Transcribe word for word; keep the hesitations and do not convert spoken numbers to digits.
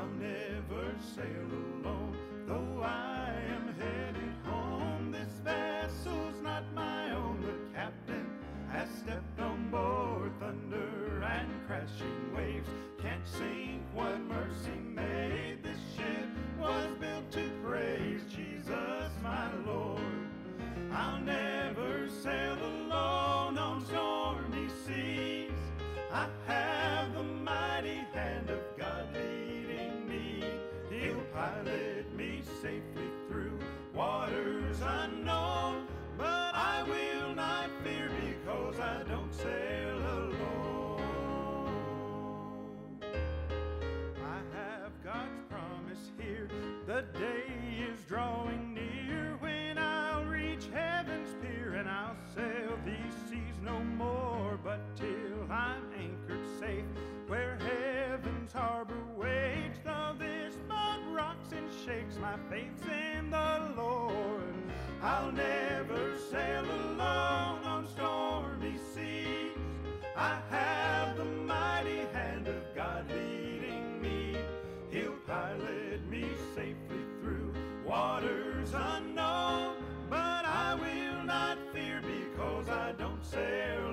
I'll never sail alone, though I am headed home. This vessel's not my own, the captain has stepped on board. Thunder and crashing waves can't sink what mercy made. This ship was built to praise Jesus my Lord. I'll never sail alone on stormy seas. I have the mighty hand of God leading me. He'll pilot me safely through waters unknown. But I will not fear, because I don't sail alone. I have God's promise here. The day is drawing near when I'll reach heaven's pier, and I'll sail these seas no more, but till I'm anchored safe where heaven's harbor waits. Though this boat rocks and shakes, my faith's in the Lord. I'll never sail alone on stormy seas. I have the mighty hand of God leading me. He'll pilot me safely through waters unknown. But I will not fear, because I don't sail